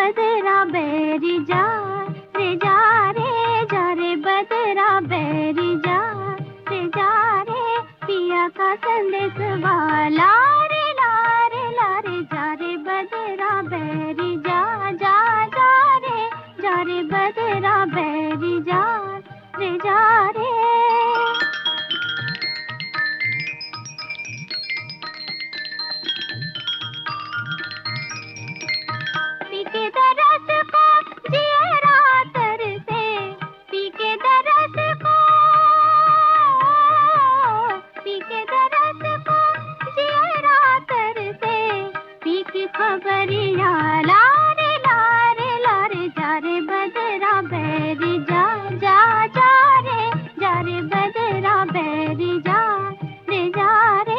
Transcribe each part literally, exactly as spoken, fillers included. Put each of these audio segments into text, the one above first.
बदरा बैरी जा रे जा रे जा रे बदरा बैरी जा रे जा रे पिया का संदेश वाला रे ला रे ला रे जा रे बदरा बैरी जा जा जा रे जा रे बदरा बैरी जा रे जा रे। पी के दरस को जियरा तरसे, पी के दरस को, पी के दरस को जियरा तरसे, पी की खबरिया ला रे ला रे ला रे जा रे बदरा बैरी जा जा जा रे जा रे बदरा बैरी जा रे जा रे।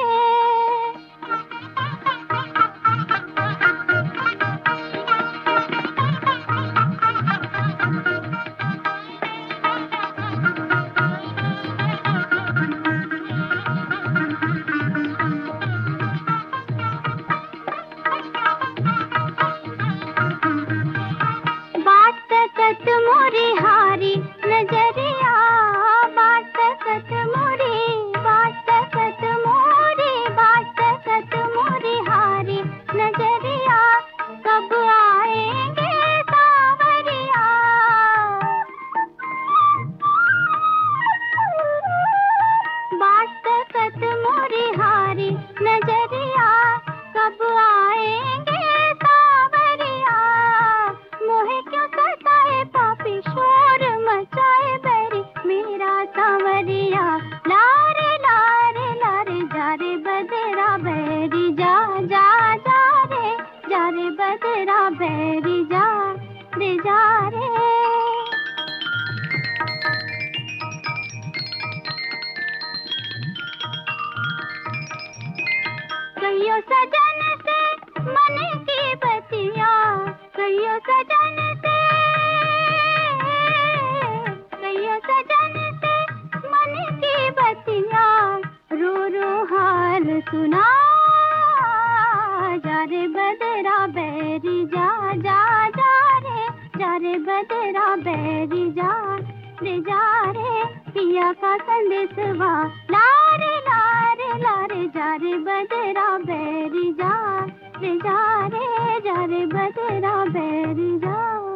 बात मोरी हारी नजरिया, बात कत मोरी, बात कत मोरी, बात कत मोरी हारी नजरिया, कब आएंगे सावरिया। बात कत मोरी हारी नजरिया, कब आएंगे सावरिया। मोहे क्यों सताए पापी शोर मचाए बैरी मेरा सांवरिया, ला रे ला रे ला रे जा रे बदरा बैरी जा जा जा रे जा रे बदरा बैरी जा रे जा रे। कहियो सजन से मन की बतिया, कहियो सजन से, कहियो सजन से मन की बतिया, रो रो हाल सुना जा रे बदरा बैरी जा जा जा रे जा रे बदरा बैरी जा रे जा रे पिया का संदेश वा ला रे ला रे ला रे जा रे बदरा बैरी जा रे जा रे जा रे बदरा बैरी जा।